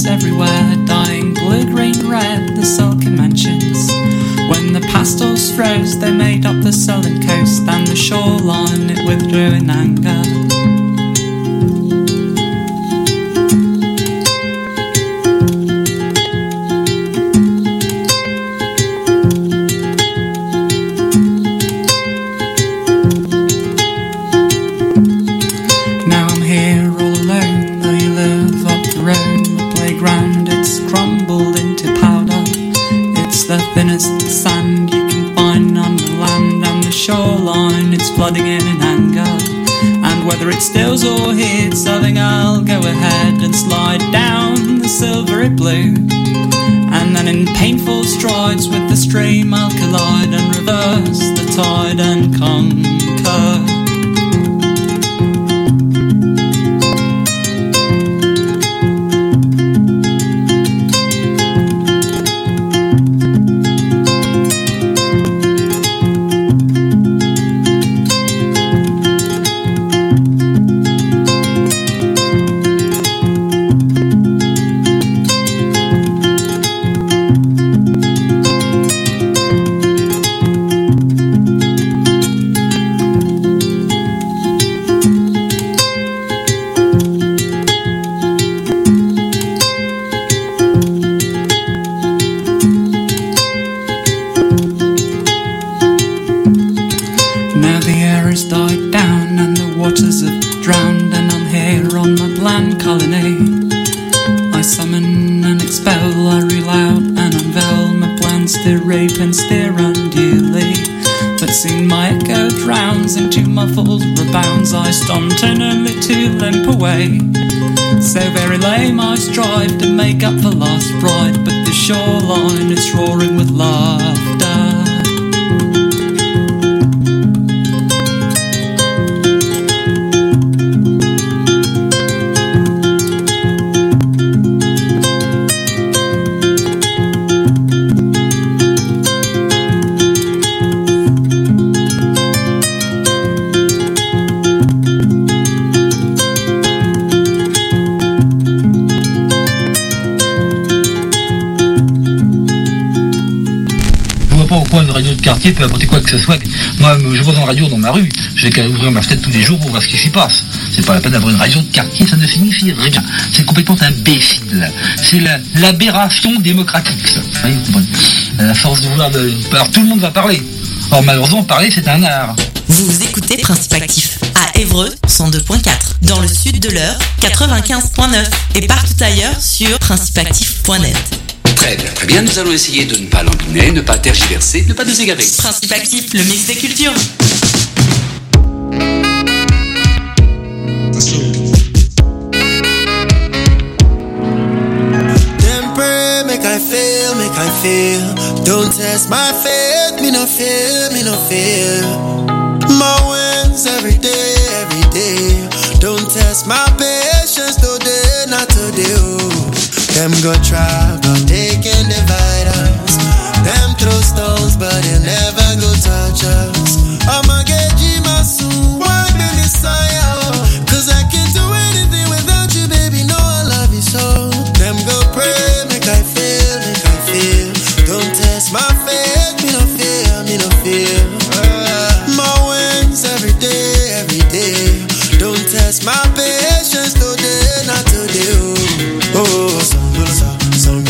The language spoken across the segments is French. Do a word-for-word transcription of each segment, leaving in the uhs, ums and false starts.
everywhere, dying blue, green, red, the sulky mansions. When the pastels froze, they made up the southern coast, and the shoreline it withdrew in anger. Flooding in in anger, and whether it stills or hits, I think I'll go ahead and slide down the silvery blue, and then in painful strides with the stream I'll collide and reverse the tide and conquer. I stomped and only to limp away. So very lame I strive to make up for lost pride, but the shoreline is roaring with laughter. Une radio de quartier peut apporter quoi que ce soit. Moi, je vois une radio dans ma rue, je vais ouvrir ma fenêtre tous les jours pour voir ce qui s'y passe. C'est pas la peine d'avoir une radio de quartier, ça ne signifie rien. C'est complètement imbécile. C'est la, l'aberration démocratique, ça. Vous voyez, vous comprenez ? La force de vouloir de... Alors tout le monde va parler. Or malheureusement, parler, c'est un art. Vous écoutez Principe Actif à Évreux cent deux point quatre, dans le sud de l'Eure quatre-vingt-quinze point neuf et partout ailleurs sur principe actif point net. Très bien, très bien. Nous allons essayer de ne pas lambiner, ne pas tergiverser, ne pas nous égarer. Principe Actif, le mix des cultures. Them pray, make I feel, make I feel. Don't test my faith, me no fear, me no fear. My wins every day, every day. Don't test my patience today, not today. Oh. Them go try, but they can divide us. Them throw stones, but they never go touch us. I'ma get Jima soon, why be Messiah? Cause I can't do anything without you, baby, no, I love you so. Them go pray, make I feel, make I feel. Don't test my faith, me no fear, me no fear. Uh, my wins every day, every day. Don't test my patience today, not today. Oh, oh, some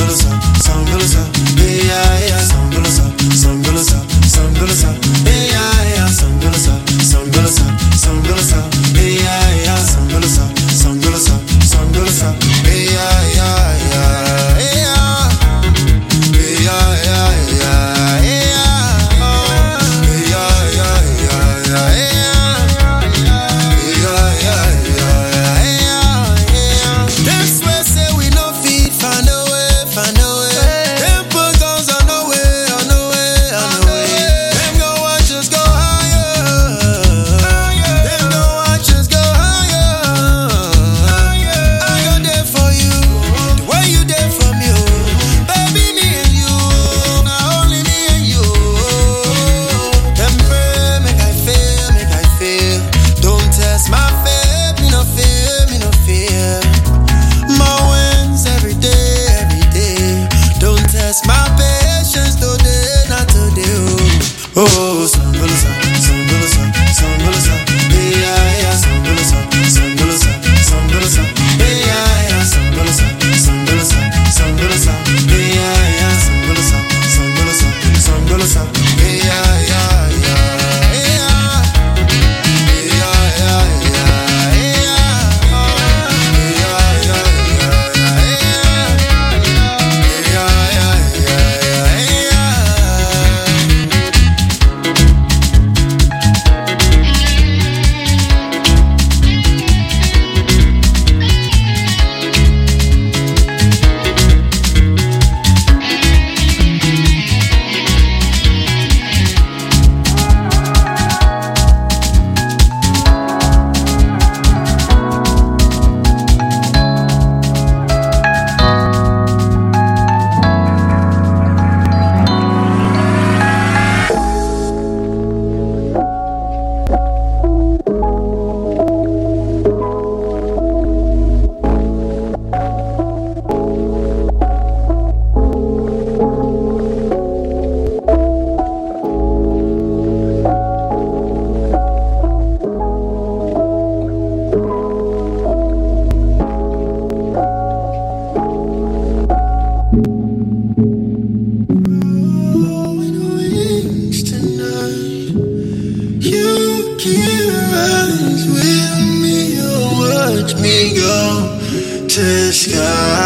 to sky.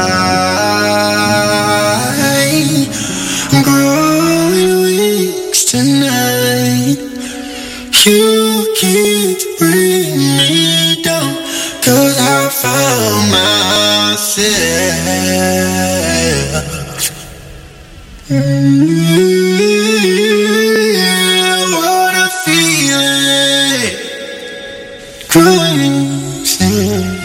Growing wings tonight. You can't bring me down, 'cause I found myself. Mm-hmm. What a feeling. Growing wings.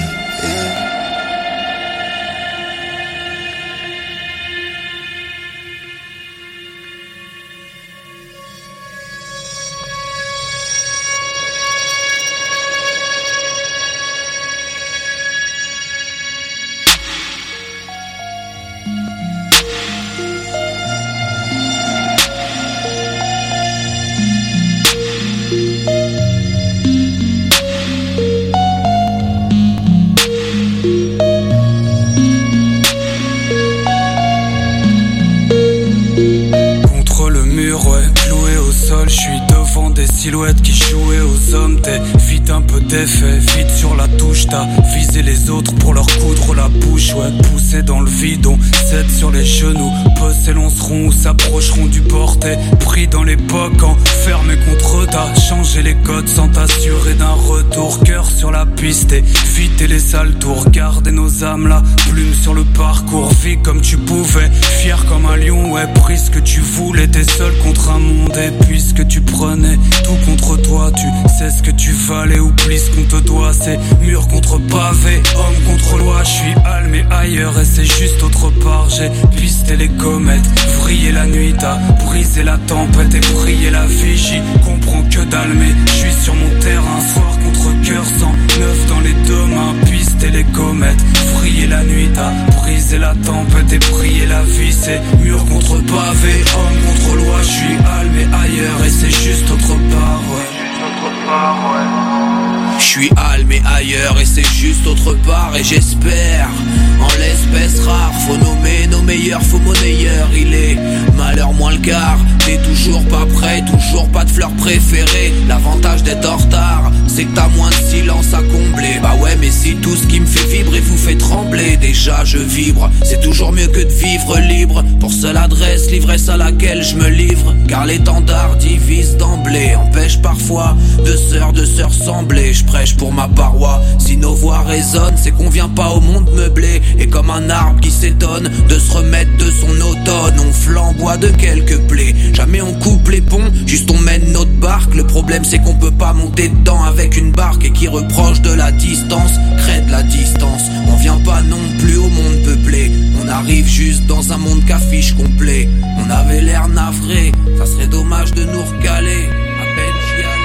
Silhouette qui jouait aux hommes, t'es vite un peu défait, vite sur la touche, t'as visé les autres pour leur coudre la bouche, ouais, poussé dans le vide, on cède sur les genoux, peu s'élanceront ou s'approcheront du bord, t'es pris dans l'époque, enfermé contre eux, t'as changé les codes sans t'assurer d'un retour, cœur sur la piste, éviter les sales tours, garder nos âmes là, plume sur le parcours, vis comme tu pouvais, fier comme un lion, ouais, prise que tu voulais, t'es seul contre un monde, et puisque tu prenais tout contre toi, tu sais ce que tu valais, oublie ce qu'on te doit, c'est mur contre pavé, homme contre loi, je suis allumé ailleurs et c'est juste autre part, j'ai pisté les comètes, vrillé la nuit, t'as brisé la tempête et brillé la vigie, comprends que dalle mais je suis sur mon terrain, soir contre cœur, cent neuf dans les deux mains, pisté les comètes, vrillé la nuit, t'as brisé la tempête et brillé la vie, c'est mur contre pavé, homme contre loi, je suis allumé ailleurs et c'est juste autre part, ouais. Je suis allumé ailleurs et c'est juste autre part et j'espère en l'espèce rare, faut nommer nos meilleurs, faut monnayeur, il est malheur moins le quart, t'es toujours pas prêt, toujours pas de fleurs préférées, l'avantage d'être en retard, c'est que t'as moins de silence à combler, bah ouais mais si tout ce qui me fait vibrer vous fait trembler, déjà je vibre, c'est toujours mieux que de vivre libre, pour seule adresse, l'ivresse à laquelle je me livre, car l'étendard divise d'emblée, empêche parfois de sœurs de sœurs sembler, je prêche pour ma paroi, si nos voix résonnent, c'est qu'on vient pas au monde meublé, et comme un arbre qui s'étonne de se remettre de son automne, on flamboie de quelques plaies, jamais on coupe les ponts, juste on mène notre barque, le problème c'est qu'on peut pas monter dedans avec une barque, et qui reproche de la distance, crée de la distance, on vient pas non plus au monde peuplé, on arrive juste dans un monde qu'affiche complet, on avait l'air navré, ça serait dommage de nous recaler, à peine j'y allais.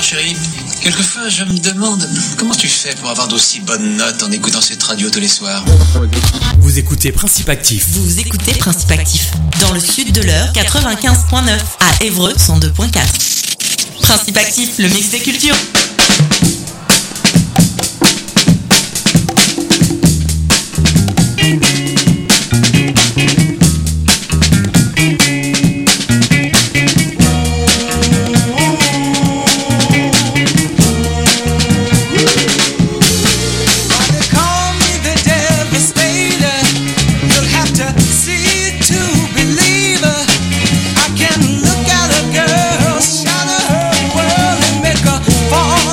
chérie, quelquefois je me demande comment tu fais pour avoir d'aussi bonnes notes en écoutant cette radio tous les soirs. Vous écoutez Principe Actif. Vous écoutez Principe Actif. Dans le sud de l'heure, quatre-vingt-quinze virgule neuf. À Évreux, cent deux virgule quatre. Principe Actif, le mix des cultures. Fall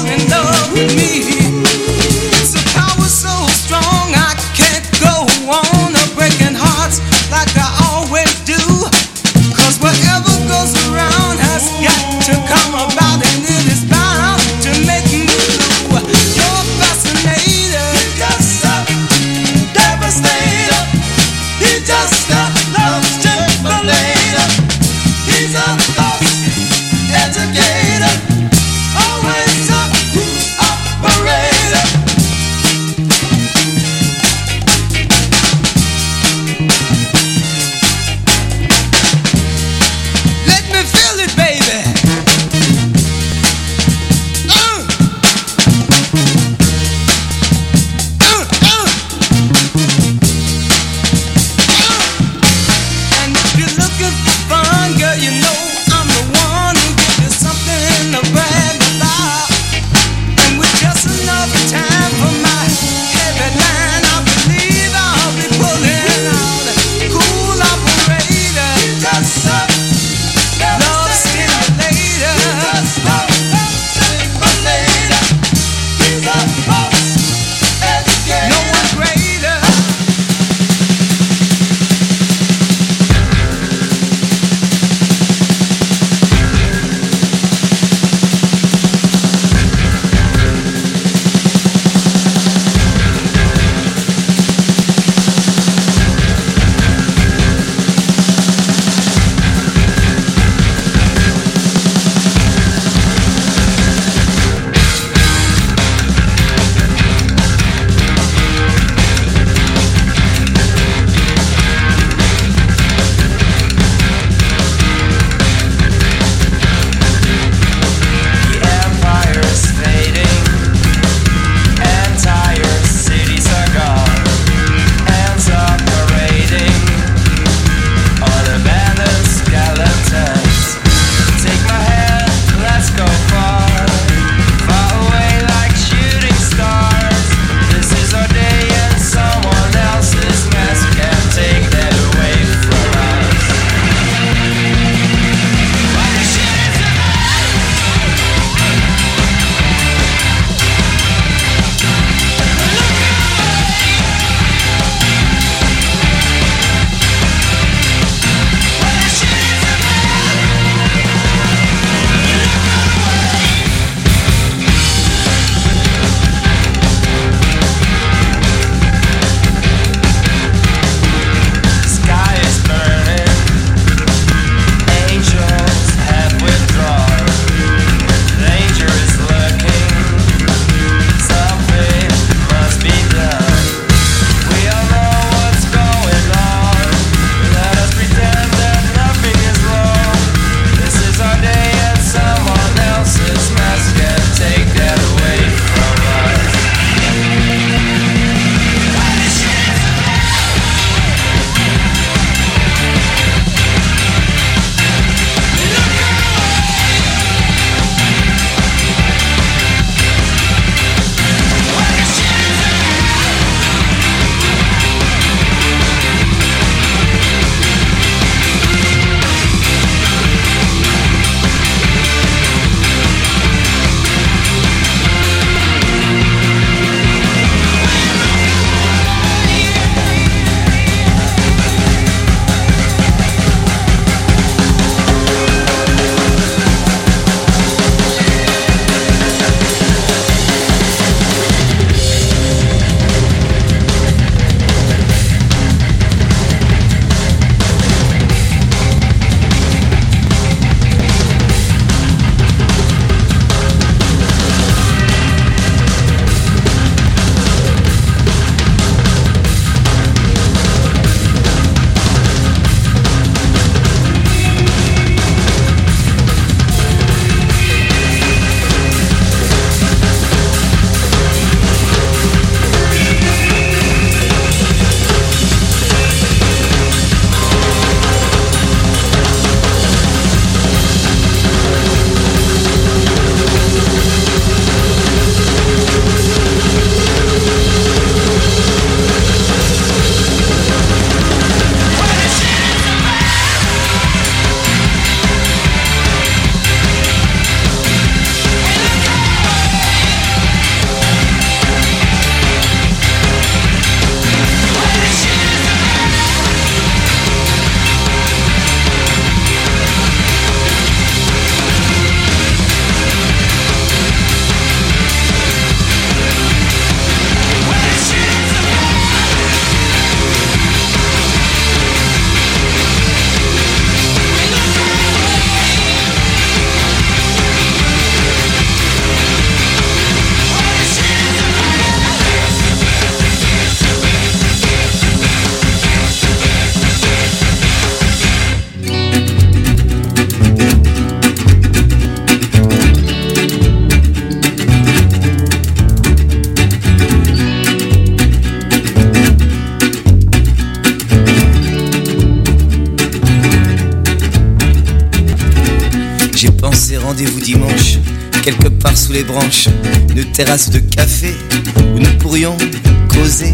les branches, une terrasse de café où nous pourrions causer,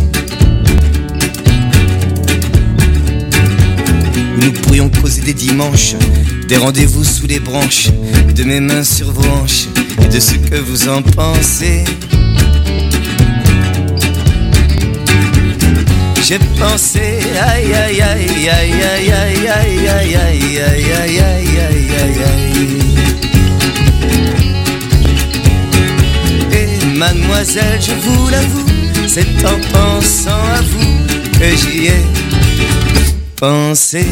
où nous pourrions causer des dimanches, des rendez-vous sous les branches, de mes mains sur vos hanches et de ce que vous en pensez. J'ai pensé, aïe aïe aïe aïe aïe aïe aïe aïe aïe aïe aïe aïe aïe aïe. Et mademoiselle, je vous l'avoue, c'est en pensant à vous que j'y ai pensé.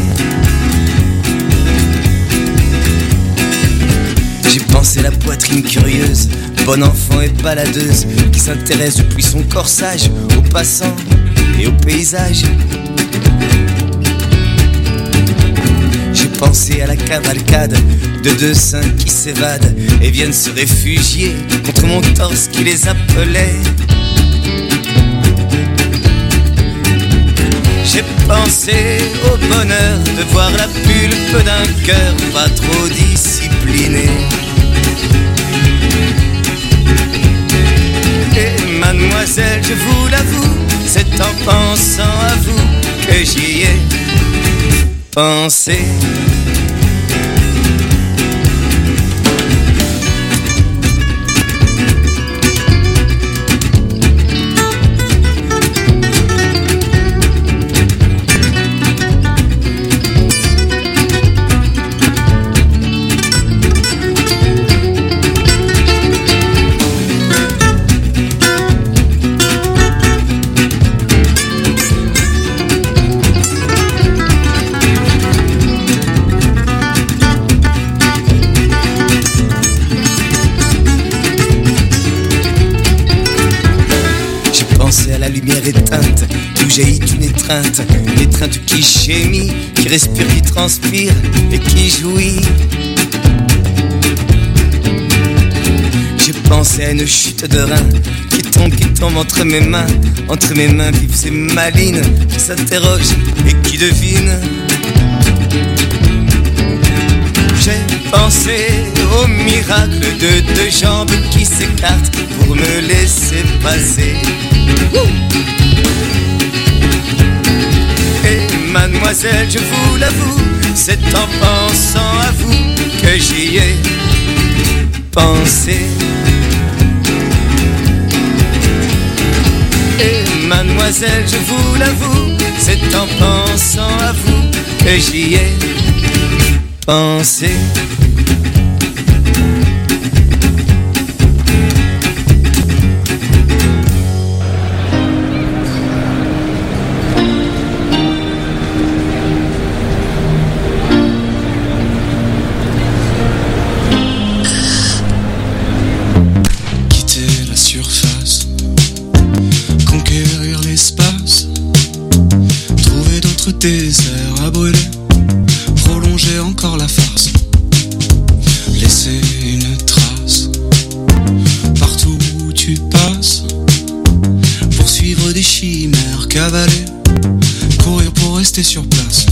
J'ai pensé la poitrine curieuse, bon enfant et baladeuse, qui s'intéresse depuis son corsage aux passants et au paysage. J'ai pensé à la cavalcade de deux seins qui s'évadent et viennent se réfugier contre mon torse qui les appelait. J'ai pensé au bonheur de voir la pulpe d'un cœur pas trop discipliné. Et mademoiselle, je vous l'avoue, c'est en pensant à vous que j'y ai pensé. Lumière éteinte, d'où jaillit une étreinte, une étreinte qui gémit, qui respire, qui transpire et qui jouit. J'ai pensé à une chute de rein qui tombe, qui tombe entre mes mains, entre mes mains vives et malines, qui s'interroge et qui devine. J'ai pensé au miracle de deux jambes qui s'écartent pour me laisser passer. Et mademoiselle, je vous l'avoue, c'est en pensant à vous que j'y ai pensé. Et mademoiselle, je vous l'avoue, c'est en pensant à vous que j'y ai pensé. Désert à brûler, prolonger encore la farce, laisser une trace partout où tu passes, poursuivre des chimères, cavaler, courir pour rester sur place.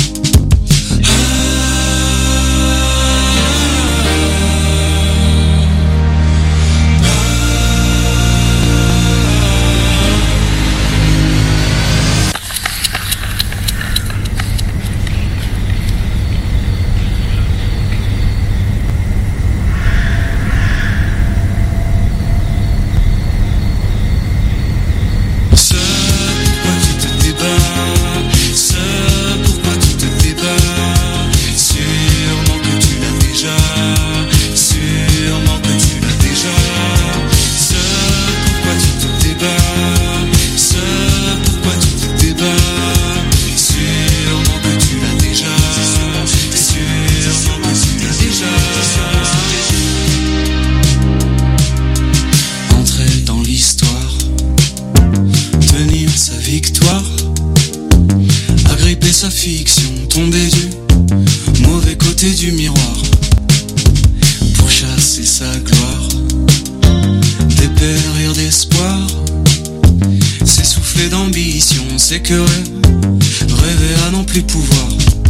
Sa fiction, tomber du mauvais côté du miroir pour chasser sa gloire, dépérir d'espoir, s'essouffler d'ambition, s'écœurer, rêver à n'en plus pouvoir.